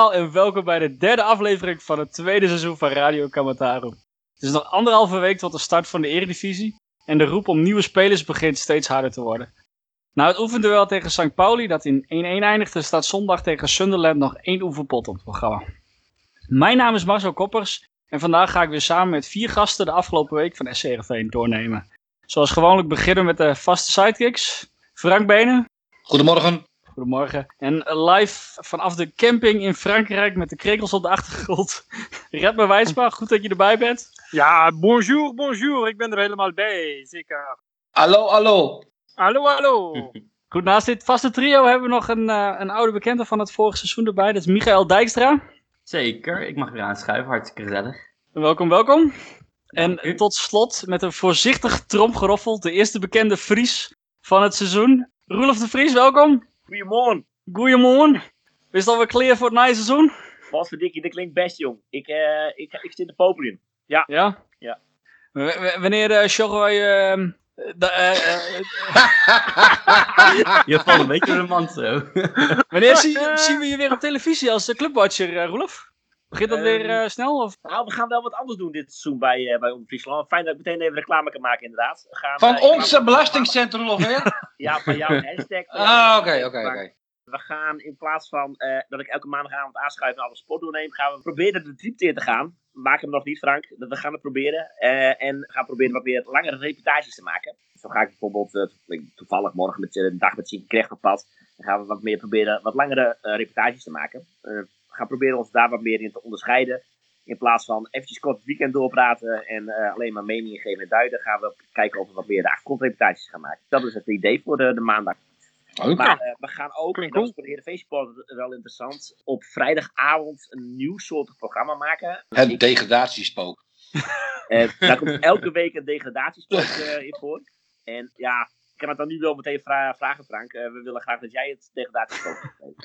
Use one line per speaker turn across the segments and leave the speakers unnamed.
allemaal en welkom bij de derde aflevering van het tweede seizoen van Radio Kamataru. Het is nog 1,5 week tot de start van de Eredivisie en de roep om nieuwe spelers begint steeds harder te worden. Na het oefenduel tegen St. Pauli dat in 1-1 eindigde, staat zondag tegen Sunderland nog 1 oefenpot op het programma. Mijn naam is Marcel Koppers en vandaag ga ik weer samen met 4 gasten de afgelopen week van SC Heerenveen doornemen. Zoals gewoonlijk beginnen met de vaste sidekicks. Frank Benen.
Goedemorgen.
Goedemorgen. En live vanaf de camping in Frankrijk met de krekels op de achtergrond. Redmer Wijsma, goed dat je erbij bent.
Ja, bonjour. Ik ben er helemaal bij, zeker.
Hallo.
Hallo.
Goed, naast dit vaste trio hebben we nog een oude bekende van het vorige seizoen erbij. Dat is Michael Dijkstra.
Zeker, ik mag weer aanschuiven, hartstikke gezellig.
Welkom. En tot slot, met een voorzichtig tromgeroffel, de eerste bekende Fries van het seizoen. Roelof de Vries, welkom.
Goedemorgen.
Is het alweer clear voor het nieuwe seizoen?
Wat verdikkie, dat klinkt best, jong. Ik zit de popel in. Ja?
Ja. Wanneer sjoggen wij...
Je valt een beetje door de mand zo.
Wanneer zien we je weer op televisie als clubwatcher, Roelof? Begint dat weer snel? Of?
Nou, we gaan wel wat anders doen dit seizoen bij Omroep Friesland. Fijn dat ik meteen even reclame kan maken, inderdaad.
Van onze belastingcentrum of weer?
Ja, van jou een hashtag.
Oké.
We gaan in plaats van dat ik elke maandagavond aanschuif en alle sport doorneem, gaan we proberen de diepte in te gaan. Maak hem nog niet, Frank. We gaan het proberen. En gaan proberen wat meer langere reportages te maken. Zo ga ik bijvoorbeeld toevallig morgen met de dag met Sieke Krecht op pad. Dan gaan we wat meer proberen wat langere reportages te maken. We gaan proberen ons daar wat meer in te onderscheiden. In plaats van eventjes kort het weekend doorpraten en alleen maar meningen geven en duiden, gaan we kijken of we wat meer de achtergrondreportages gaan maken. Dat is het idee voor de maandag.
Okay.
Maar we gaan ook, en dat is voor de Heerenveen-supporter wel interessant, op vrijdagavond een nieuw soort programma maken.
Het degradatiespook.
Daar komt elke week een degradatiespook in voor. En ja, ik kan het dan nu wel meteen vragen, Frank. We willen graag dat jij het degradatiespook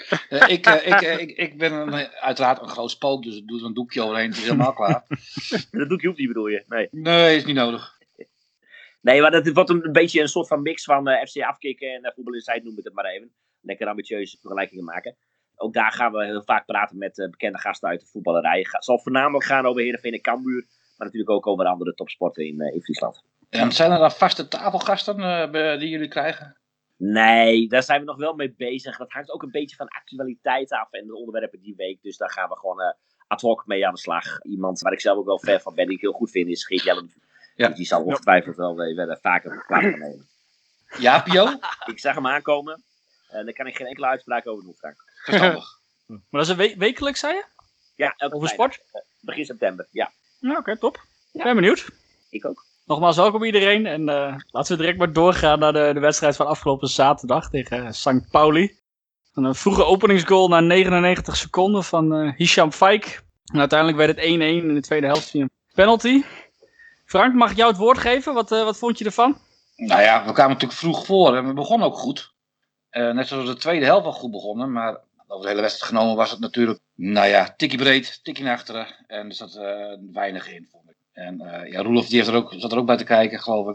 geeft.
Ik ben uiteraard een groot spook, dus ik doe er een doekje overheen. Het is helemaal klaar.
Dat doekje hoeft niet, bedoel je?
Nee, is niet nodig.
Nee, maar dat wordt een beetje een soort van mix van FC afkicken en Voetbal Inside, noem ik het maar even. Lekker ambitieuze vergelijkingen maken. Ook daar gaan we heel vaak praten met bekende gasten uit de voetballerij. Het zal voornamelijk gaan over Heerenveen en Cambuur, maar natuurlijk ook over andere topsporten in Friesland.
En zijn er dan vaste tafelgasten die jullie krijgen?
Nee, daar zijn we nog wel mee bezig. Dat hangt ook een beetje van actualiteit af en de onderwerpen die week. Dus daar gaan we gewoon ad hoc mee aan de slag. Iemand waar ik zelf ook wel fan van ben, die ik heel goed vind, is Geert Jellem. Ja. Die zal ongetwijfeld wel vaker klaar gaan nemen.
Ja, Pio?
Ik zag hem aankomen. Daar kan ik geen enkele uitspraak over doen, Frank.
Verstandig.
Maar dat is een wekelijks, zei je?
Ja,
over sport?
Begin september, ja.
Oké, top. Ja. Ben benieuwd.
Ik ook.
Nogmaals welkom iedereen. En laten we direct maar doorgaan naar de wedstrijd van afgelopen zaterdag tegen St. Pauli. Een vroege openingsgoal na 99 seconden van Hisham Faik. En uiteindelijk werd het 1-1 in de tweede helft via een penalty. Frank, mag ik jou het woord geven? Wat vond je ervan?
Nou ja, we kwamen natuurlijk vroeg voor en we begonnen ook goed. Net zoals de tweede helft wel goed begonnen, maar over de hele wedstrijd genomen was het natuurlijk, tikkie breed, tikkie naar achteren. En er zat weinig in, vond ik. En Roelof die zat er ook bij te kijken, geloof ik.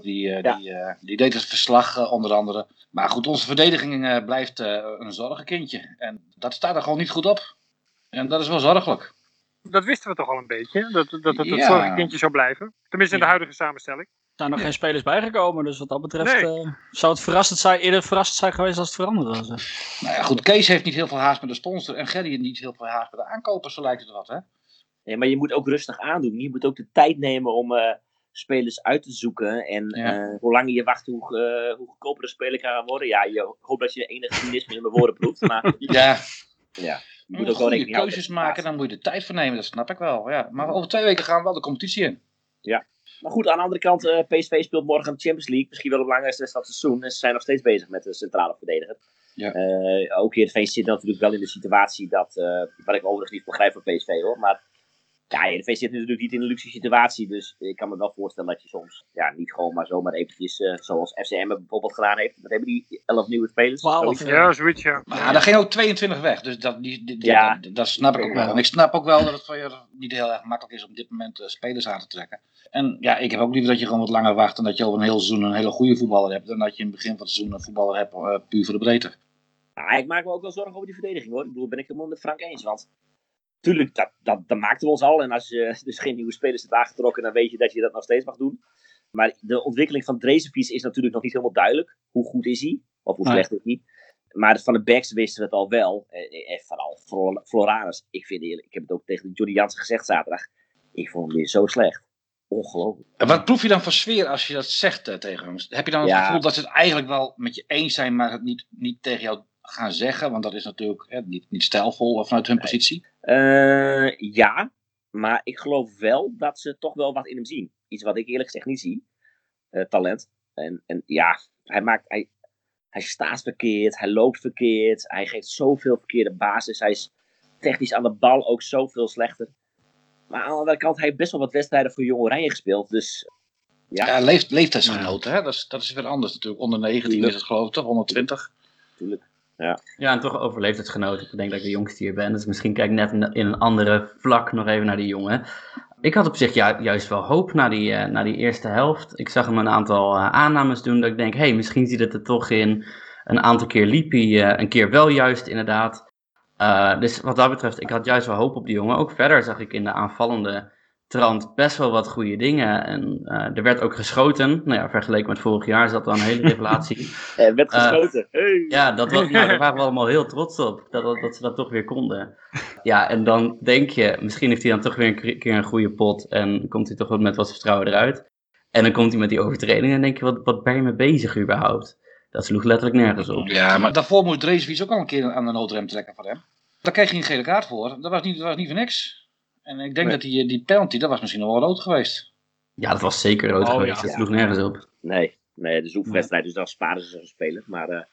Die deed het verslag onder andere. Maar goed, onze verdediging blijft een zorgenkindje. En dat staat er gewoon niet goed op. En dat is wel zorgelijk.
Dat wisten we toch al een beetje, dat het zorgenkindje zou blijven. Tenminste in de huidige samenstelling.
Er zijn nog geen spelers bijgekomen, dus wat dat betreft zou het eerder verrassend zijn geweest als het veranderd was.
Nou ja, goed, Kees heeft niet heel veel haast met de sponsor en Gerry niet heel veel haast met de aankopers, zo lijkt het wat, hè?
Nee, maar je moet ook rustig aandoen. Je moet ook de tijd nemen om spelers uit te zoeken. En hoe langer je wacht, hoe goedkoper de speler kan worden. Ja, je hoopt dat je enige cynisme in mijn woorden proeft. Maar
ja.
Je moet
ook wel keuzes maken, dan moet je de tijd voor nemen, dat snap ik wel. Ja. Maar over 2 weken gaan we wel de competitie in.
Ja. Maar goed, aan de andere kant, PSV speelt morgen de Champions League. Misschien wel de belangrijkste wedstrijd van het seizoen. En ze zijn nog steeds bezig met de centrale verdediger. Ja. Ook Heerenveen zit natuurlijk wel in de situatie dat, wat ik overigens niet begrijp van PSV hoor. Maar ja, Heerenveen zit natuurlijk niet in een luxe situatie. Dus ik kan me wel voorstellen dat je soms niet gewoon maar zomaar eventjes, zoals FCM bijvoorbeeld gedaan heeft. Wat hebben die 11 nieuwe spelers?
12.
Ja, zoiets ja.
Maar daar ging ook 22 weg. Dus dat snap ik ook wel. En ik snap ook wel dat het voor je niet heel erg makkelijk is om op dit moment spelers aan te trekken. En ja, ik heb ook liever dat je gewoon wat langer wacht en dat je over een heel seizoen een hele goede voetballer hebt. Dan dat je in het begin van het seizoen een voetballer hebt puur voor de breedte.
Ik maak me ook wel zorgen over die verdediging hoor. Ik bedoel, ben ik helemaal met Frank eens. Want tuurlijk, dat maakten we ons al. En als je dus geen nieuwe spelers hebt aangetrokken, dan weet je dat je dat nog steeds mag doen. Maar de ontwikkeling van Drezefiets is natuurlijk nog niet helemaal duidelijk. Hoe goed is hij? Of hoe slecht is hij? Maar van de backs wisten we het al wel. En vooral Floranus. Ik vind eerlijk, ik heb het ook tegen Johnny Jansen gezegd zaterdag. Ik vond hem weer zo slecht. Ongelooflijk.
En wat proef je dan voor sfeer als je dat zegt tegen hem? Heb je dan het gevoel dat ze het eigenlijk wel met je eens zijn, maar het niet tegen jou gaan zeggen? Want dat is natuurlijk niet stijlvol vanuit hun positie.
Ja, maar ik geloof wel dat ze toch wel wat in hem zien. Iets wat ik eerlijk gezegd niet zie. Talent. En ja, hij staat verkeerd, hij loopt verkeerd, hij geeft zoveel verkeerde basis. Hij is technisch aan de bal ook zoveel slechter. Maar aan de andere kant, hij heeft best wel wat wedstrijden voor Jong Oranje gespeeld. Dus
ja, leeftijdsgenoten, hè? Dat is weer anders natuurlijk. Onder 19 is het geloof ik toch, onder 20.
Tuurlijk.
Ja, en toch over leeftijdsgenoten. Ik denk dat ik de jongste hier ben. Dus misschien kijk ik net in een andere vlak nog even naar die jongen. Ik had op zich juist wel hoop na die eerste helft. Ik zag hem een aantal aannames doen. Dat ik denk, misschien zit het er toch in. Een aantal keer liep hij een keer wel juist inderdaad. Dus wat dat betreft, ik had juist wel hoop op die jongen. Ook verder zag ik in de aanvallende trant best wel wat goede dingen. En er werd ook geschoten. Nou ja, vergeleken met vorig jaar is dat dan een hele revelatie.
Er werd geschoten. Hey.
Ja, daar waren we allemaal heel trots op. Dat ze dat toch weer konden. Ja, en dan denk je, misschien heeft hij dan toch weer een keer een goede pot. En komt hij toch wel met wat vertrouwen eruit. En dan komt hij met die overtreding en denk je, wat ben je mee bezig überhaupt? Dat sloeg letterlijk nergens op.
Ja, maar daarvoor moet Drezefiets ook al een keer aan de noodrem trekken voor hem. Daar kreeg hij een gele kaart voor. Dat was niet voor niks. En ik denk dat die penalty, dat was misschien nog wel rood geweest.
Ja, dat was zeker rood geweest. Dat sloeg nergens op.
Nee, de zoekwedstrijd, dus dan sparen ze een speler. Maar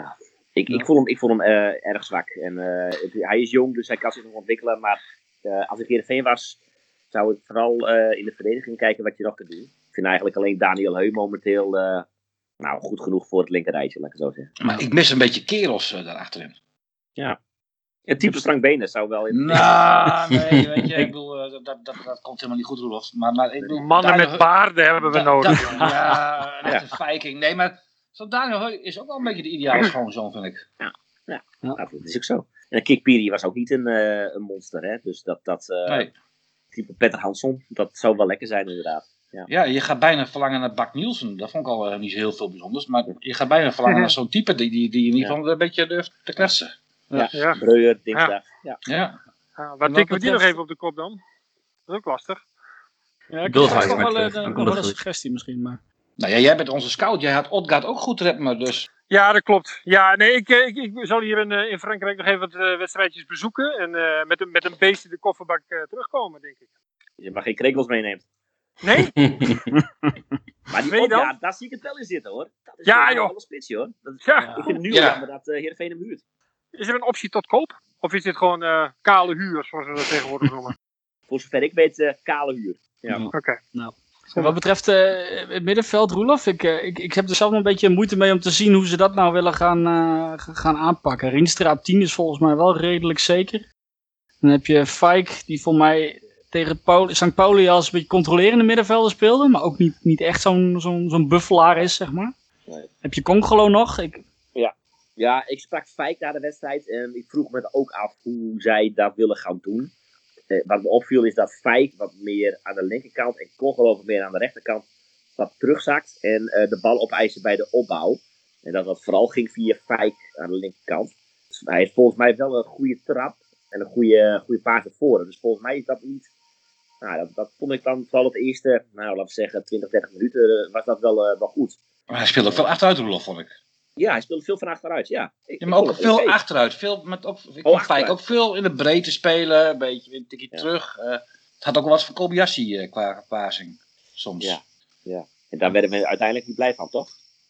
ik vond hem erg zwak. En hij is jong, dus hij kan zich nog ontwikkelen. Maar als ik Heerenveen was, zou ik vooral in de verdediging kijken wat je nog kunt doen. Ik vind eigenlijk alleen Daniel Heu momenteel goed genoeg voor het linkerrijtje, laat ik het zo zeggen.
Maar ik mis een beetje kerels daarachterin.
Ja. Een type Frank Benen zou wel...
Nee, weet je, ik bedoel, dat komt helemaal niet goed, Roelof. Maar ik bedoel,
mannen met baarden hebben we nodig.
Net een Viking. Nee, maar zo'n Daniel Heu is ook wel een beetje de ideale schoonzoon, vind ik.
Ja, dat is ook zo. En Kikpiri was ook niet een monster, hè. Dus
nee.
Type Petter Hansson, dat zou wel lekker zijn inderdaad.
Ja, je gaat bijna verlangen naar Bak Nielsen. Dat vond ik al niet zo heel veel bijzonders. Maar je gaat bijna verlangen naar zo'n type die in ieder geval een beetje durft te kletsen.
Ja. Breuer, dinsdag. Ja.
Waar tikken we die nog even op de kop dan? Dat is ook lastig.
Ja, ik heb toch wel een suggestie misschien. Maar...
Nou ja, jij bent onze scout. Jij had Odgaard ook goed rappen, dus...
Ja, dat klopt. Ja, nee, ik zal hier in Frankrijk nog even wat wedstrijdjes bezoeken. En met een beest in de kofferbak terugkomen, denk ik.
Je mag geen krekels meeneemt.
Nee?
Maar die Odgaard, daar zie ik het wel in zitten, hoor. Dat is
joh.
Een spitsje, hoor.
Ja.
Ik vind het nu jammer dat Heerenveen hem huurt.
Is er een optie tot koop? Of is dit gewoon kale huur, zoals we dat tegenwoordig noemen?
Voor zover ik weet, kale huur. Ja.
Oké.
Nou. Wat betreft het middenveld, Roelof, ik heb er zelf nog een beetje moeite mee om te zien hoe ze dat nou willen gaan aanpakken. Rienstra op 10 is volgens mij wel redelijk zeker. Dan heb je Fijk, die voor mij tegen St. Pauli als een beetje controlerende middenvelder speelde, maar ook niet echt zo'n buffelaar is, zeg maar. Nee. Heb je Congolo nog?
Ja, ik sprak Fijk na de wedstrijd en ik vroeg me ook af hoe zij dat willen gaan doen. Wat me opviel is dat Fijk wat meer aan de linkerkant en Congolo wat meer aan de rechterkant wat terugzakt en de bal opeisen bij de opbouw. En dat vooral ging via Fijk aan de linkerkant. Dus hij heeft volgens mij wel een goede trap en een goede paas naar voren. Dus volgens mij is dat niet... Nou, dat vond ik dan vooral het eerste, laten we zeggen 20, 30 minuten was dat wel goed.
Maar hij speelde ook veel achteruit, Roelof, vond ik.
Ja, hij speelde veel van achteruit, ja.
Maar ook veel achteruit. Ik vond Fijk ook veel in de breedte spelen. Een beetje een tikje terug. Het had ook wel wat van Kobayashi qua passing. Soms.
Ja. En daar werden we uiteindelijk niet blij van, toch?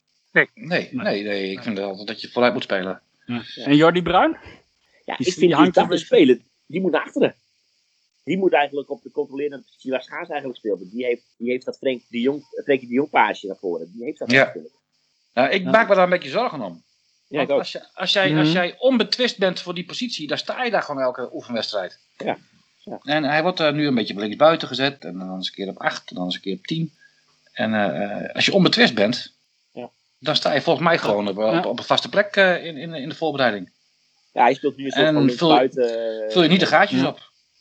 Nee. Ik vind altijd dat je vooruit moet spelen.
Ja. En Jordi Bruin?
Ja, ik vind dat de speler, die moet naar achteren. Die moet eigenlijk op de controlerende positie waar Schaars eigenlijk speelde. Die heeft dat Frenkie de Jong paasje naar voren. Die heeft dat natuurlijk.
Nou, ik maak me daar een beetje zorgen om.
Ja,
als jij onbetwist bent voor die positie, dan sta je daar gewoon elke oefenwedstrijd.
Ja.
En hij wordt nu een beetje op linksbuiten gezet. En dan eens een keer op 8, en dan eens een keer op 10. En als je onbetwist bent, dan sta je volgens mij gewoon op een vaste plek in de voorbereiding.
Ja, hij speelt nu een soort van linksbuiten.
Vul je niet de gaatjes op.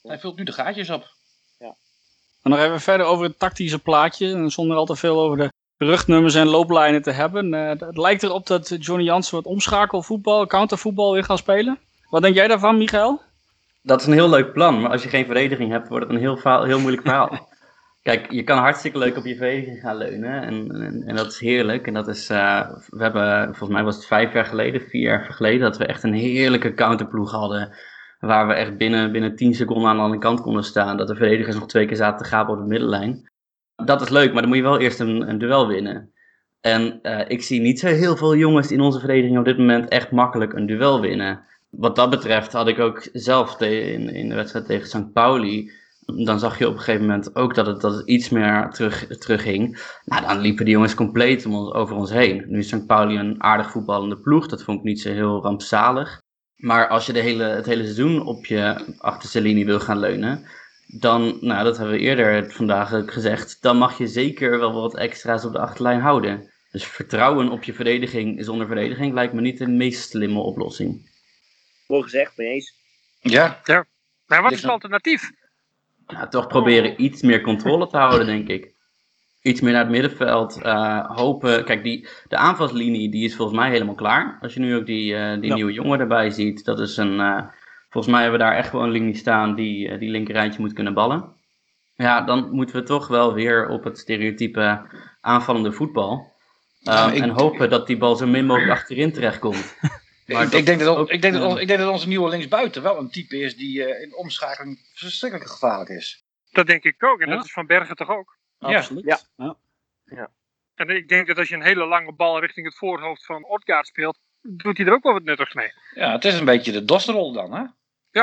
Hij vult nu de gaatjes op.
En nog even verder over het tactische plaatje. En zonder al te veel over de rugnummers en looplijnen te hebben. Het lijkt erop dat Johnny Jansen wat omschakelvoetbal, countervoetbal weer gaat spelen. Wat denk jij daarvan, Michael?
Dat is een heel leuk plan, maar als je geen verdediging hebt, wordt het een heel moeilijk verhaal. Kijk, je kan hartstikke leuk op je verdediging gaan leunen en dat is heerlijk. En dat is, we hebben, volgens mij was het 4 jaar geleden, dat we echt een heerlijke counterploeg hadden. Waar we echt binnen 10 seconden aan de andere kant konden staan. Dat de verdedigers nog 2 keer zaten te gapen op de middenlijn. Dat is leuk, maar dan moet je wel eerst een duel winnen. En ik zie niet zo heel veel jongens in onze verdediging op dit moment echt makkelijk een duel winnen. Wat dat betreft had ik ook zelf in de wedstrijd tegen St. Pauli. Dan zag je op een gegeven moment ook dat het iets meer terugging. Nou, dan liepen die jongens compleet over ons heen. Nu is St. Pauli een aardig voetballende ploeg. Dat vond ik niet zo heel rampzalig. Maar als je het hele seizoen op je achterste linie wil gaan leunen, dan, nou dat hebben we eerder vandaag ook gezegd, dan mag je zeker wel wat extra's op de achterlijn houden. Dus vertrouwen op je verdediging zonder verdediging lijkt me niet de meest slimme oplossing.
Mooi gezegd, mee eens.
Ja.
Maar wat is het alternatief?
Nou, toch proberen iets meer controle te houden, denk ik. Iets meer naar het middenveld. Hopen. Kijk, de aanvalslinie die is volgens mij helemaal klaar. Als je nu ook die nieuwe jongen erbij ziet. Dat is volgens mij hebben we daar echt gewoon een linie staan die linkerrijtje moet kunnen ballen. Ja, dan moeten we toch wel weer op het stereotype aanvallende voetbal. En hopen dat die bal zo min mogelijk achterin terechtkomt. Maar
ik denk dat onze nieuwe linksbuiten wel een type is die in omschakeling verschrikkelijk gevaarlijk is.
Dat denk ik ook. En
Ja.
dat is Van Bergen toch ook?
Absoluut.
Ja.
En ik denk dat als je een hele lange bal richting het voorhoofd van Odgaard speelt, doet hij er ook wel wat nuttigs mee.
Ja, het is een beetje de DOS-rol dan, hè?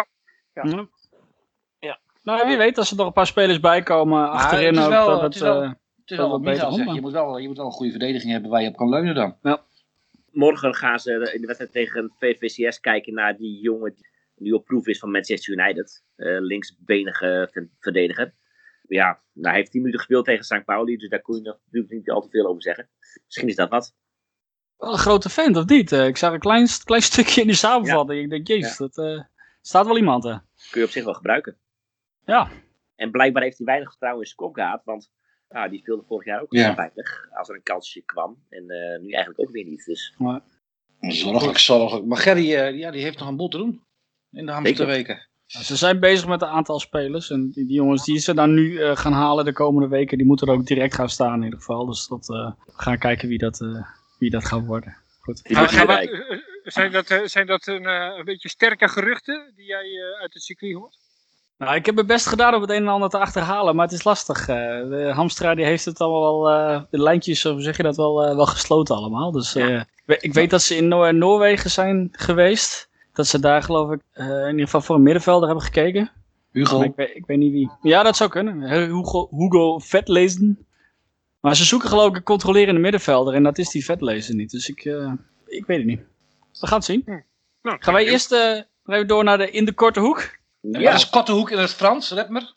Ja.
Nou, wie weet, als er nog een paar spelers bij komen achterin
het is
ook.
wel-
dat
het is wel- Het is wel wat
beter
Michael zegt.
om,
Je moet wel een goede verdediging hebben waar je op kan leunen dan.
Morgen gaan ze in de wedstrijd tegen VVCS kijken naar die jongen die nu op proef is van Manchester United. Linksbenige verdediger. Ja, nou, hij heeft 10 minuten gespeeld tegen St. Pauli, dus daar kon je natuurlijk niet al te veel over zeggen. Misschien is dat wat.
Wel een grote fan, of niet? Ik zag een klein stukje in de samenvatting. Ik denk, jezus, dat staat wel iemand.
Kun je op zich wel gebruiken.
Ja.
En blijkbaar heeft hij weinig vertrouwen in zijn kop gehad, want die speelde vorig jaar ook
Ja.
weinig als er een kansje kwam. En nu eigenlijk ook weer niet. Dus
Zorgelijk. Maar Gerry, die heeft nog een boel te doen in de hamsterweken.
Ze zijn bezig met een aantal spelers. En die jongens die ze dan nu gaan halen de komende weken, die moeten er ook direct gaan staan in ieder geval. Dus we gaan kijken wie dat gaat worden. Goed.
die moet
Maar
erbij.
zijn dat een beetje sterke geruchten die jij uit het circuit hoort?
Nou, ik heb mijn best gedaan om het een en ander te achterhalen, maar het is lastig. De Hamstra die heeft het allemaal wel, de lijntjes, hoe zeg je dat, wel gesloten allemaal. Dus ik weet dat ze in Noorwegen zijn geweest. Dat ze daar geloof ik in ieder geval voor een middenvelder hebben gekeken.
Hugo.
Maar ik weet niet wie. Ja, dat zou kunnen. Hugo Vetlezen. Maar ze zoeken geloof ik een controlerende middenvelder en dat is die Vetlezen niet. Dus ik weet het niet. We gaan het zien.
Nou,
Gaan wij eerst even door naar in de korte hoek?
En wat is Kottehoek in het Frans, Redmer?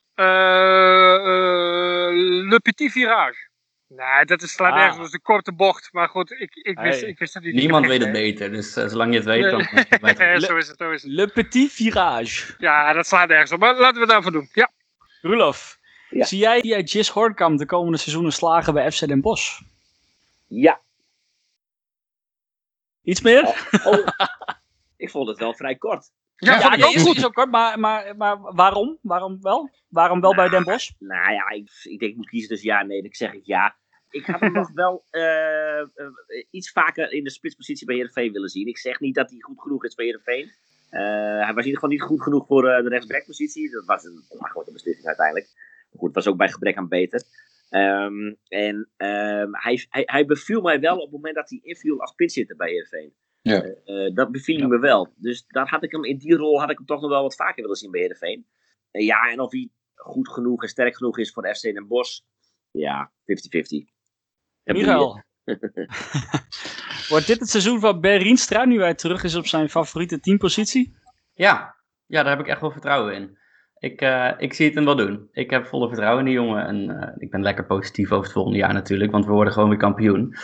Le Petit Virage. Nee, dat slaat ergens als de korte bocht. Maar goed, ik wist dat niet.
Niemand weet het beter, dus zolang je het weet, dan
Zo is het.
Le Petit Virage.
Ja, dat slaat ergens op. Maar laten we het daarvoor doen. Ja.
Roelof,
Ja.
zie jij Jis Hoornkamp de komende seizoenen slagen bij FC Den Bosch?
Ja.
Iets meer?
Oh. Ik vond het wel vrij kort.
Ja, vond ik ook
is
goed.
niet zo kort, maar waarom? Waarom wel? Waarom wel bij Den Bosch?
Nou ja, ik denk ik moet kiezen dus ja en nee. Dan zeg ik ja. Ik had hem nog wel iets vaker in de spitspositie bij Heerenveen willen zien. Ik zeg niet dat hij goed genoeg is bij Heerenveen. Hij was in ieder geval niet goed genoeg voor de rechtsbackpositie. Dat was een grote beslissing uiteindelijk. Maar goed, het was ook bij gebrek aan beter. Hij beviel mij wel op het moment dat hij inviel als pinchitter bij Heerenveen.
Ja.
Dat beviel me wel. Dus daar had ik hem in die rol toch nog wel wat vaker willen zien bij Heerenveen. Ja, en of hij goed genoeg en sterk genoeg is voor FC Den Bosch. Ja, 50-50.
Michael. Wordt dit het seizoen van Ben Rienstra nu hij terug is op zijn favoriete teampositie?
Ja, daar heb ik echt wel vertrouwen in. Ik zie het hem wel doen. Ik heb volle vertrouwen in die jongen. En ik ben lekker positief over het volgende jaar natuurlijk, want we worden gewoon weer kampioen.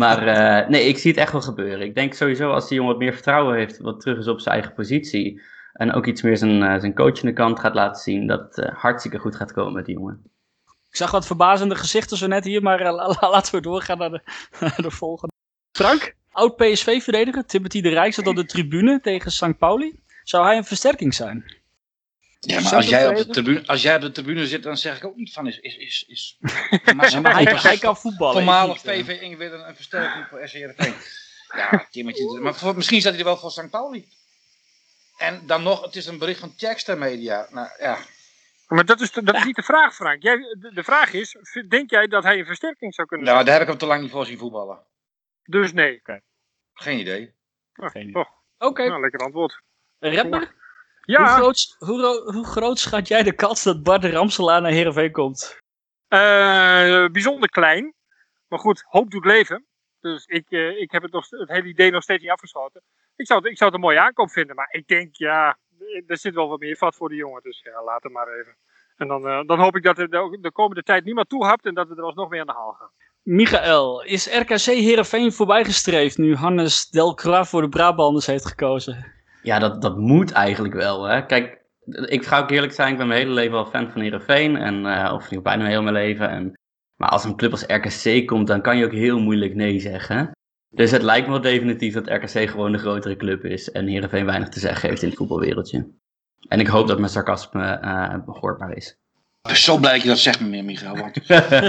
Maar nee, ik zie het echt wel gebeuren. Ik denk sowieso als die jongen wat meer vertrouwen heeft, wat terug is op zijn eigen positie, En ook iets meer zijn coachende kant gaat laten zien. Dat het hartstikke goed gaat komen met die jongen.
Ik zag wat verbazende gezichten zo net hier, maar laten we doorgaan naar de volgende. Frank, oud PSV-verdediger Timothy de Rijk zat op de tribune tegen St. Pauli. Zou hij een versterking zijn?
Ja, maar als jij op de tribune zit, dan zeg ik ook niet van is
maar hij kan voetballen.
Voormalig VV Ingwit een versterking voor SCRV. Ja, Timothy, maar misschien staat hij er wel voor St. Pauli. En dan nog, het is een bericht van Checkster Media. Nou ja.
Maar dat is niet de vraag, Frank. De vraag is, denk jij dat hij een versterking zou kunnen zijn?
Nou, daar heb ik hem te lang niet voor zien voetballen.
Dus nee.
Okay.
Geen idee.
Geen idee. Oké.
Nou, lekker antwoord.
Rapper?
Ja.
Hoe groot schat jij de kans dat Bart Ramselaar naar Heerenveen komt?
Bijzonder klein. Maar goed, hoop doet leven. Dus ik heb het hele idee nog steeds niet afgesloten. Ik zou het een mooie aankoop vinden. Maar ik denk, ja, er zit wel wat meer vat voor de jongen. Dus ja, laat hem maar even. En dan hoop ik dat er de komende tijd niemand toehapt en dat we er alsnog mee aan de haal gaan.
Michael, is RKC Heerenveen voorbijgestreefd nu Hannes Delcroix voor de Brabanders heeft gekozen?
Ja, dat moet eigenlijk wel. Hè. Kijk, ik ga ook eerlijk zijn, ik ben mijn hele leven al fan van Heerenveen. Of bijna heel mijn leven. Maar als een club als RKC komt, dan kan je ook heel moeilijk nee zeggen. Dus het lijkt me wel definitief dat RKC gewoon de grotere club is. En Heerenveen weinig te zeggen heeft in het voetbalwereldje. En ik hoop dat mijn sarcasme behoorbaar is.
Ik ben zo blij dat je dat zegt, meneer Michael. Want...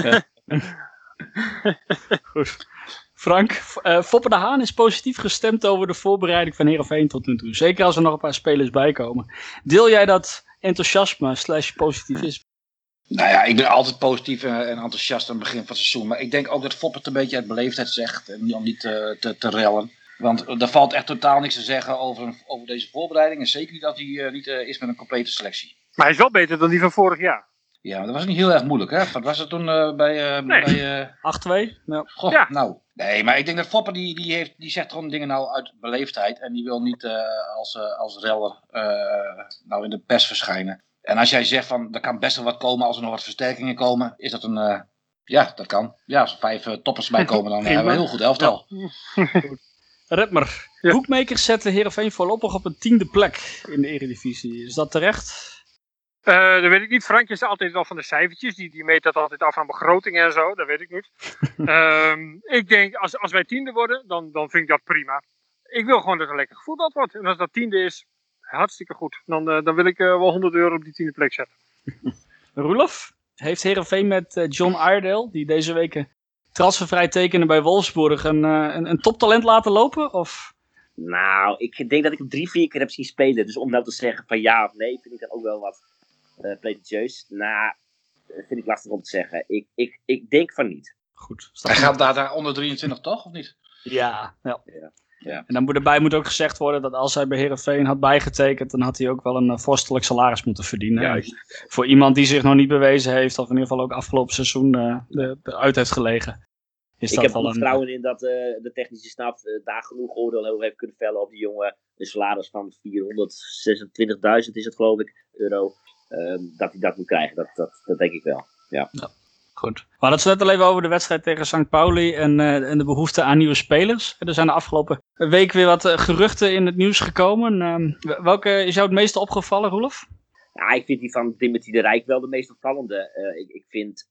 Goed. Frank, Foppe de Haan is positief gestemd over de voorbereiding van Heerenveen tot nu toe. Zeker als er nog een paar spelers bij komen. Deel jij dat enthousiasme / positivisme?
Nou ja, ik ben altijd positief en enthousiast aan het begin van het seizoen. Maar ik denk ook dat Foppe het een beetje uit beleefdheid zegt. En om niet te rellen. Want er valt echt totaal niks te zeggen over deze voorbereiding. En zeker niet dat hij niet is met een complete selectie.
Maar hij is wel beter dan die van vorig jaar.
Ja, maar dat was niet heel erg moeilijk, hè? Wat was het toen bij...
8-2? Ja.
Goh, ja. Nou. Nee, maar ik denk dat Foppe die zegt gewoon dingen nou uit beleefdheid. En die wil niet als reller nou in de pers verschijnen. En als jij zegt van, er kan best wel wat komen als er nog wat versterkingen komen. Is dat een... ja, dat kan. Ja, als er 5 toppers bij komen, dan hebben we een heel goed elftal.
Ja. Redmer. Ja. Boekmakers zetten Heerenveen voorlopig op een 10e plek in de Eredivisie. Is dat terecht?
Dat weet ik niet. Frank is altijd wel van de cijfertjes. Die meet dat altijd af aan begrotingen en zo. Dat weet ik niet. Ik denk, als wij 10e worden, dan vind ik dat prima. Ik wil gewoon dat er lekker gevoetbald wordt. En als dat 10e is, hartstikke goed. Dan wil ik wel €100 op die 10e plek zetten.
Roelof, heeft Heerenveen met John Iredale, die deze weken transfervrij tekende bij Wolfsburg, een toptalent laten lopen? Of...
Nou, ik denk dat ik hem 3-4 keer heb zien spelen. Dus om nou te zeggen van ja of nee, vind ik dat ook wel wat pretentieus. Nou, vind ik lastig om te zeggen. Ik denk van niet.
Goed.
Hij gaat daar onder 23 toch, of niet?
Ja. En dan moet ook gezegd worden dat als hij bij Heerenveen had bijgetekend, dan had hij ook wel een vorstelijk salaris moeten verdienen. Ja. Voor iemand die zich nog niet bewezen heeft, of in ieder geval ook afgelopen seizoen eruit heeft gelegen.
Ik heb er vertrouwen in dat de technische staf daar genoeg oordeel over heeft kunnen vellen op die jongen. Een salaris van 426.000 is het, geloof ik, euro. Dat hij dat moet krijgen, dat denk ik wel. Ja.
Goed. We hadden het net al even over de wedstrijd tegen St. Pauli en de behoefte aan nieuwe spelers. Er zijn de afgelopen week weer wat geruchten in het nieuws gekomen. Welke is jou het meeste opgevallen, Roelof?
Ja, ik vind die van Timothy de Rijk wel de meest opvallende. Ik vind...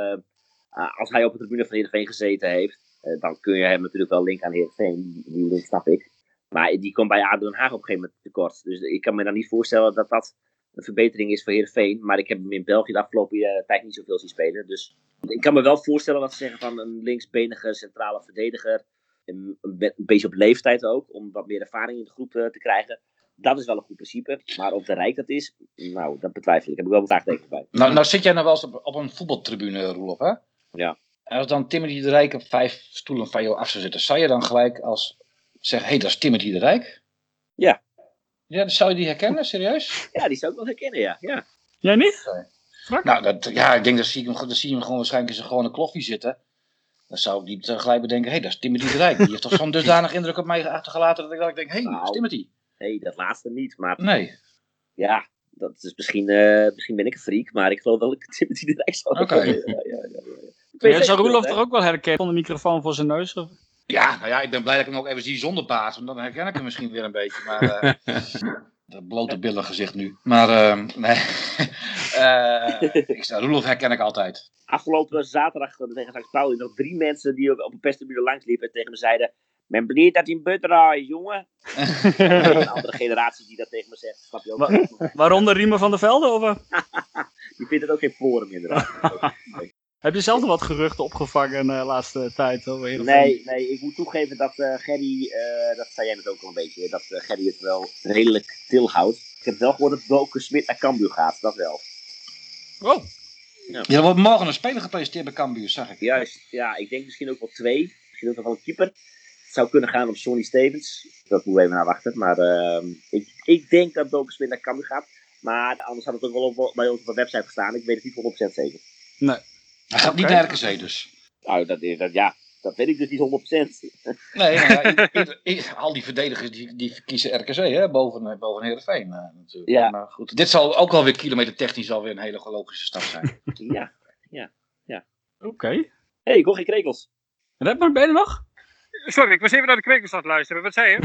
als hij op de tribune van Heerenveen gezeten heeft, dan kun je hem natuurlijk wel linken aan Heerenveen. Die link snap ik. Maar die komt bij ADO Den Haag op een gegeven moment tekort. Dus ik kan me dan niet voorstellen dat dat een verbetering is voor Heerenveen. Maar ik heb hem in België de afgelopen tijd niet zoveel zien spelen. Dus ik kan me wel voorstellen dat ze zeggen van een linksbenige centrale verdediger. Een beetje op leeftijd ook, om wat meer ervaring in de groep te krijgen. Dat is wel een goed principe. Maar of de Rijk dat is, nou, dat betwijfel ik. Heb ik wel een vraagteken bij.
Nou zit jij nou wel eens op een voetbaltribune, Roelof, hè?
Ja.
En als dan Timothy de Rijk op 5 stoelen van jou af zou zitten, zou je dan gelijk zeggen, hé, dat is Timothy de Rijk?
Ja.
Ja, zou je die herkennen, serieus?
Ja, die zou ik wel herkennen, ja.
Jij niet?
Nee. Nou, ik denk dat zie je hem gewoon waarschijnlijk in zijn gewone kloffie zitten. Dan zou ik niet gelijk bedenken, hé, dat is Timothy de Rijk. Die heeft toch zo'n dusdanig indruk op mij achtergelaten dat ik denk, hé, dat is Timothy.
Nee, dat laatste niet, maar...
Nee.
Ja, dat is misschien ben ik een freak, maar ik geloof wel dat ik Timothy de Rijk zou herkennen.
Ja, zou Roelof toch ook wel herkennen zonder microfoon voor zijn neus? Of?
Ja, nou ja, ik ben blij dat ik hem ook even zie zonder baas, want dan herken ik hem misschien weer een beetje. Maar Dat blote billen gezicht nu. Maar nee. Roelof herken ik altijd.
Afgelopen zaterdag tegen St. Pauli nog 3 mensen die op een perstribune langs liepen en tegen me zeiden: "Men benieuwd dat hij een but draait, jongen." Een andere generatie die dat tegen me zegt, snap je ook.
Waaronder Riemer van der Velde? Of?
Die vindt het ook geen forum inderdaad.
Heb je zelf nog wat geruchten opgevangen de laatste tijd?
Nee, ik moet toegeven dat Gerry, dat zei jij net ook al een beetje, dat Gerry het wel redelijk stil houdt. Ik heb wel gehoord dat Boke Smit naar Cambuur gaat, dat wel.
Oh.
Ja.
Er wordt morgen een speler gepresenteerd bij Cambuur, zag ik.
Juist, ja, ik denk misschien ook wel 2. Misschien ook nog wel een keeper. Het zou kunnen gaan om Sonny Stevens. Dat moeten we even naar wachten. Maar ik denk dat Boke Smit naar Cambuur gaat. Maar anders had het ook wel bij ons op de website gestaan. Ik weet het niet 100% zeker.
Nee.
Hij gaat niet naar RKC dus.
Nou, dat weet ik dus niet 100%.
Nee, al die verdedigers die kiezen RKC hè, boven Heerenveen natuurlijk.
Ja.
Maar goed, dit zal ook alweer kilometertechnisch alweer een hele logische stap zijn.
Ja.
Oké.
Hey, ik hoor geen krekels.
Redman, ben je er nog?
Sorry, ik was even naar de krekels aan het luisteren. Wat zei je?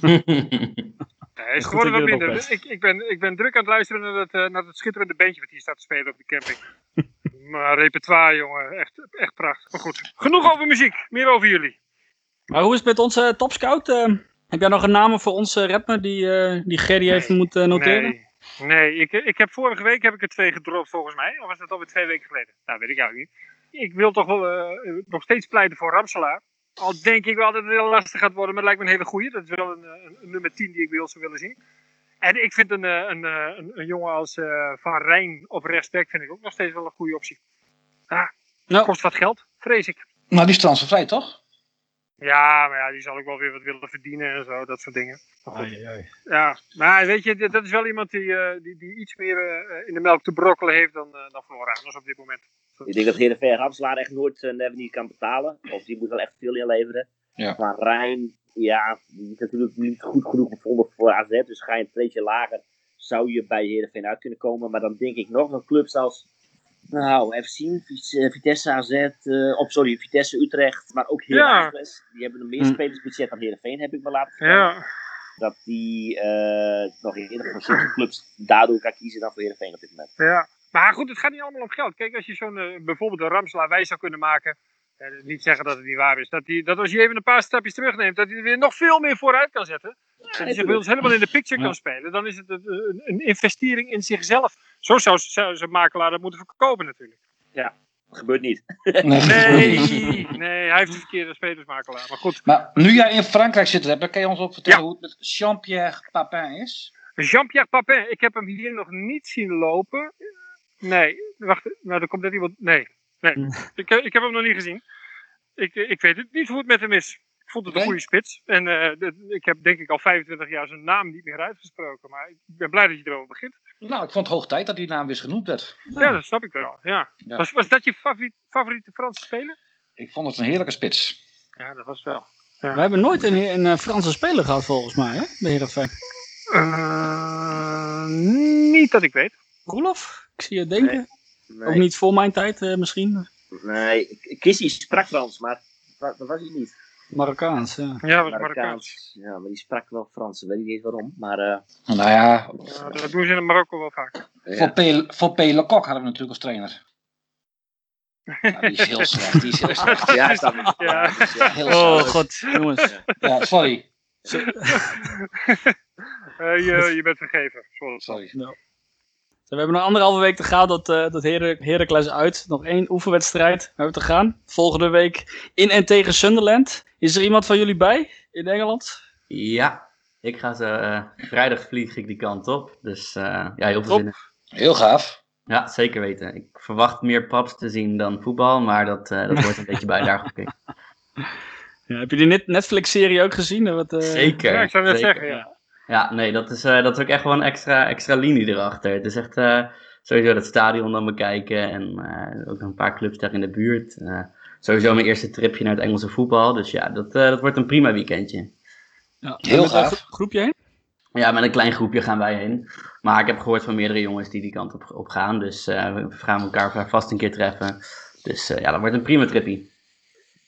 Nee, is geworden wat minder. Ik ben druk aan het luisteren naar het schitterende bandje wat hier staat te spelen op de camping. Maar repertoire, jongen. Echt prachtig. Maar goed, genoeg over muziek. Meer over jullie.
Maar hoe is het met onze topscout? Heb jij nog een naam voor onze rapper die Gerry even moet noteren?
Nee. Ik heb vorige week er 2 gedropt volgens mij. Of was dat alweer 2 weken geleden? Nou, weet ik eigenlijk niet. Ik wil toch wel nog steeds pleiten voor Ramselaar. Al denk ik wel dat het heel lastig gaat worden, maar het lijkt me een hele goeie. Dat is wel een nummer 10 die ik zou willen zien. En ik vind een jongen als Van Rijn op rechtsback vind ik ook nog steeds wel een goede optie. Kost wat geld, vrees ik.
Maar die is transfervrij, toch?
Ja, maar ja, die zal ook wel weer wat willen verdienen en zo, dat soort dingen.
Ai.
Ja, maar weet je, dat is wel iemand die iets meer in de melk te brokkelen heeft dan Floranus op dit moment.
Ik denk dat Heerenveen Ramselaar echt nooit niet kan betalen. Of die moet wel echt veel inleveren.
Ja.
Maar Rijn, ja, die is natuurlijk niet goed genoeg gevonden voor AZ. Dus ga je een treetje lager, zou je bij Heerenveen uit kunnen komen. Maar dan denk ik nog een clubs als, nou, even zien, Vitesse AZ, Vitesse Utrecht. Maar ook Heracles. Die hebben een meer spelersbudget dan Heerenveen, heb ik me laten vertellen.
Ja.
Dat die nog eerder van zulke clubs daardoor kan kiezen dan voor Heerenveen op dit moment.
Ja. Maar goed, het gaat niet allemaal om geld. Kijk, als je zo'n bijvoorbeeld een Ramselaar wijs zou kunnen maken. Niet zeggen dat het niet waar is. Dat als je even een paar stapjes terugneemt, dat hij er weer nog veel meer vooruit kan zetten. Dat hij zich bij ons helemaal in de picture kan spelen. Dan is het een investering in zichzelf. Zo zou zijn makelaar dat moeten verkopen natuurlijk.
Ja, dat gebeurt niet.
Nee, hij heeft de verkeerde spelersmakelaar. Maar goed.
Maar nu jij in Frankrijk zit, dan kan je ons ook vertellen hoe het met Jean-Pierre Papin is?
Jean-Pierre Papin, ik heb hem hier nog niet zien lopen. Nee, wacht, nou er komt net iemand. Nee. Ik heb hem nog niet gezien. Ik weet het niet hoe het met hem is. Ik vond het een goede spits. En ik heb denk ik al 25 jaar zijn naam niet meer uitgesproken. Maar ik ben blij dat je erover begint.
Nou, ik vond het hoog tijd dat die naam weer genoemd werd.
Ja, dat snap ik wel. Ja. Was dat je favoriete Franse speler?
Ik vond het een heerlijke spits.
Ja, dat was wel. Ja.
We hebben nooit een Franse speler gehad volgens mij, hè? Bij Heerenveen.
Niet dat ik weet.
Roelof? Ik zie je denken.
Nee.
Ook niet voor mijn tijd misschien.
Nee, Kissy sprak Frans, maar dat was hij niet.
Marokkaans, ja.
Ja, was Marokkaans.
Ja, maar die sprak wel Frans. Ik weet niet eens waarom, maar...
Nou ja,
dat doen ze in Marokko wel vaak.
voor P. Lecoq hadden we natuurlijk als trainer. Nou, die is heel slecht.
Ja, snap ik.
Ja.
Heel
Oh
slecht.
god, jongens.
Ja, sorry.
Je bent vergeven.
Sorry.
We hebben nog 1,5 week te gaan dat Heracles uit. Nog 1 oefenwedstrijd hebben we te gaan. Volgende week in en tegen Sunderland. Is er iemand van jullie bij in Engeland?
Ja, ik ga vrijdag vlieg ik die kant op. Dus heel veel zin in.
Heel gaaf.
Ja, zeker weten. Ik verwacht meer paps te zien dan voetbal, maar dat wordt een beetje bij daar gekeken.
Ja, heb je die Netflix-serie ook gezien?
Zeker.
Ja, ik zou net
zeker.
zeggen, ja.
Ja, nee, dat is ook echt wel een extra linie erachter. Het is echt sowieso dat stadion dan bekijken en ook nog een paar clubs daar in de buurt. Sowieso mijn eerste tripje naar het Engelse voetbal, dus ja, dat wordt een prima weekendje.
Ja,
heel
met
gaaf.
een groepje heen?
Ja, met een klein groepje gaan wij heen. Maar ik heb gehoord van meerdere jongens die kant op gaan, dus we gaan elkaar vast een keer treffen. Dus ja, dat wordt een prima trippie.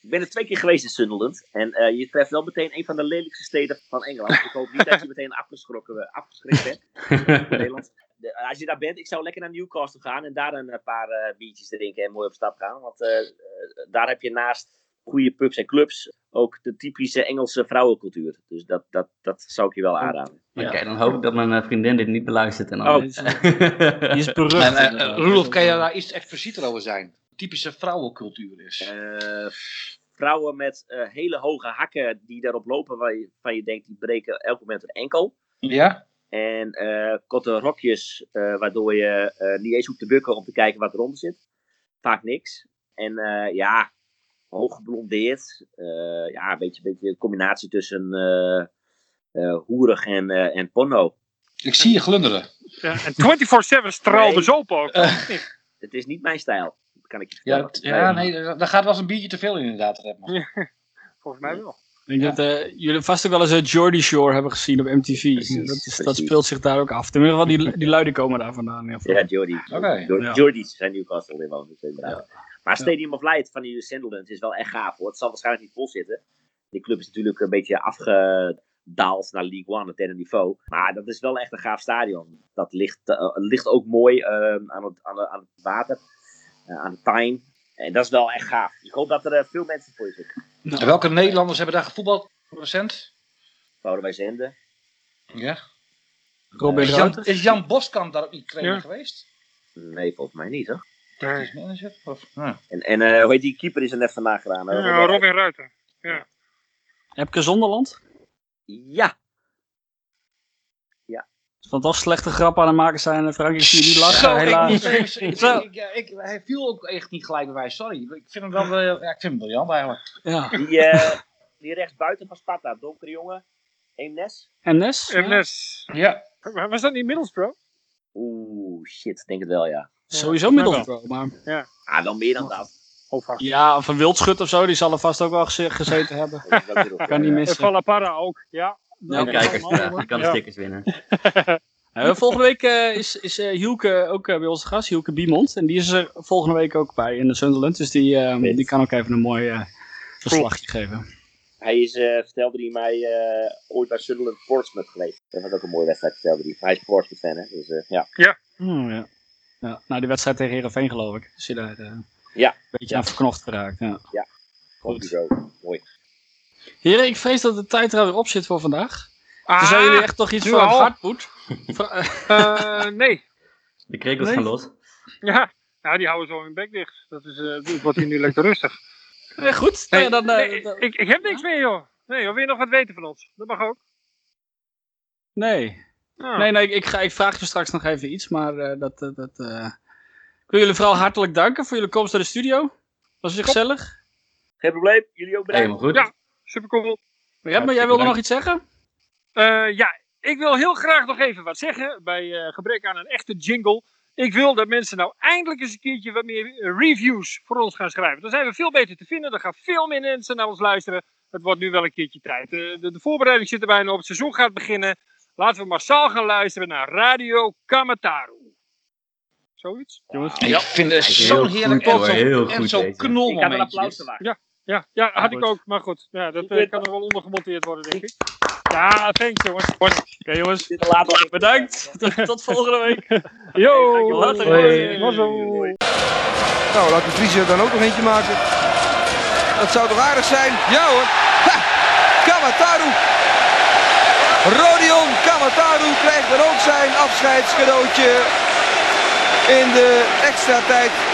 Ik ben er 2 keer geweest in Sunderland. En je treft wel meteen een van de lelijkste steden van Engeland. Ik hoop niet dat je meteen afgeschrikt bent in Nederland. Als je daar bent, ik zou lekker naar Newcastle gaan en daar een paar biertjes drinken en mooi op stap gaan. Want daar heb je naast goede pubs en clubs ook de typische Engelse vrouwencultuur. Dus dat zou ik je wel aanraden.
Oké, dan hoop ik dat mijn vriendin dit niet beluistert. En
Die is berucht.
Roelof, kan je daar iets explicieter over zijn? Typische vrouwencultuur is.
Vrouwen met hele hoge hakken die daarop lopen waarvan je denkt die breken elk moment een enkel.
Ja?
En korte rokjes waardoor je niet eens hoeft te bukken om te kijken wat eronder zit. Vaak niks. En hoog geblondeerd. Een beetje een combinatie tussen hoerig en porno.
Ik zie je glunderen.
Ja, en 24/7 straalde zoop ook.
Het is niet mijn stijl. Kan ik je vertellen.
Daar gaat wel eens een biertje te veel in inderdaad.
Volgens mij wel.
Ik denk dat jullie vast ook wel eens Geordie Shore hebben gezien op MTV.
Precies.
Dat speelt zich daar ook af. In ieder geval, die luiden komen daar vandaan.
Ja, Geordie.
Okay.
Geordies zijn Newcastle inwoners. Dus inderdaad. Maar Stadium of Light van die Sunderland is wel echt gaaf hoor. Het zal waarschijnlijk niet vol zitten. Die club is natuurlijk een beetje afgedaald naar League One, het derde niveau. Maar dat is wel echt een gaaf stadion. Dat ligt ook mooi aan het water, aan de Tyne. En dat is wel echt gaaf. Dus ik hoop dat er veel mensen voor je zitten.
En welke Nederlanders hebben daar gevoetbald recent?
Boudewijn Zende.
Ja.
Robin Ruiter.
Is Jan Boskamp daar ook niet trainer geweest?
Nee, volgens mij niet hoor.
Technisch manager?
En hoe heet die keeper is er net vandaag gedaan?
Robin Ruiter. Ja.
Epke Zonderland?
Ja.
Het zal toch slechte grap aan het maken zijn, Frank. Ik zie je niet lachen, helaas.
Hij viel ook echt niet gelijk bij mij, sorry. Ik vind hem wel, ik vind hem briljant eigenlijk.
Ja.
Die rechtsbuiten van Sparta, donkere jongen. Eemnes.
Eemnes.
Ja.
Was dat niet Middlesbrough?
Oeh, shit, denk het wel, ja.
Sowieso Middlesbrough, maar...
Ja.
Wel meer dan dat.
Ja, of een wildschut of zo, die zal er vast ook wel gezeten hebben. Kan niet
En
missen.
Valapara ook, ja.
Nou, kijkers, die kan de stickers winnen.
Volgende week is Hielke ook bij onze gast, Hielke Biemond. En die is er volgende week ook bij in de Sunderland. Dus die kan ook even een mooi verslagje geven.
Hij is, vertelde hij mij, ooit bij Sunderland Portsmouth geweest. Dat was ook een mooie wedstrijd, vertelde hij. Hij is Portsmouth fan, hè. Dus, ja.
Ja. Nou, die wedstrijd tegen Heerenveen, geloof ik. Dus je daar een beetje aan verknocht geraakt. Ja.
Goed. Zo. Mooi.
Heren, ik vrees dat de tijd er weer op zit voor vandaag. Dus zijn jullie echt toch iets voor het hart moet?
Nee.
De krekels gaan los.
Ja, die houden zo hun bek dicht. Het wordt hier nu lekker rustig.
Goed.
Ik heb niks meer, joh. Nee, wil je nog wat weten van ons? Dat mag ook.
Nee. Nee, ik vraag je straks nog even iets, maar ik wil jullie vooral hartelijk danken voor jullie komst naar de studio. Was het gezellig?
Geen probleem, jullie ook bedankt.
Helemaal goed.
Ja, super cool.
Maar jij wilde nog iets zeggen?
Ik wil heel graag nog even wat zeggen, bij gebrek aan een echte jingle. Ik wil dat mensen nou eindelijk eens een keertje wat meer reviews voor ons gaan schrijven. Dan zijn we veel beter te vinden, dan gaan veel meer mensen naar ons luisteren. Het wordt nu wel een keertje tijd. De voorbereiding zit er bijna op, het seizoen gaat beginnen. Laten we massaal gaan luisteren naar Radio Kamataru. Zoiets?
Jongens, ik vind het zo heerlijk en zo knolmomentje.
Ik had een applaus te maken.
Ja, had ik ook, maar goed. Ja, dat kan er wel onder gemonteerd worden, denk ik. Ja, thanks jongens.
Oké, jongens. Bedankt. Tot volgende week.
Yo.
Later.
Nou, laat de Vries er dan ook nog eentje maken. Dat zou toch aardig zijn? Ja hoor. Ha! Kamataru. Rodion Kamataru krijgt dan ook zijn afscheidscadeautje in de extra tijd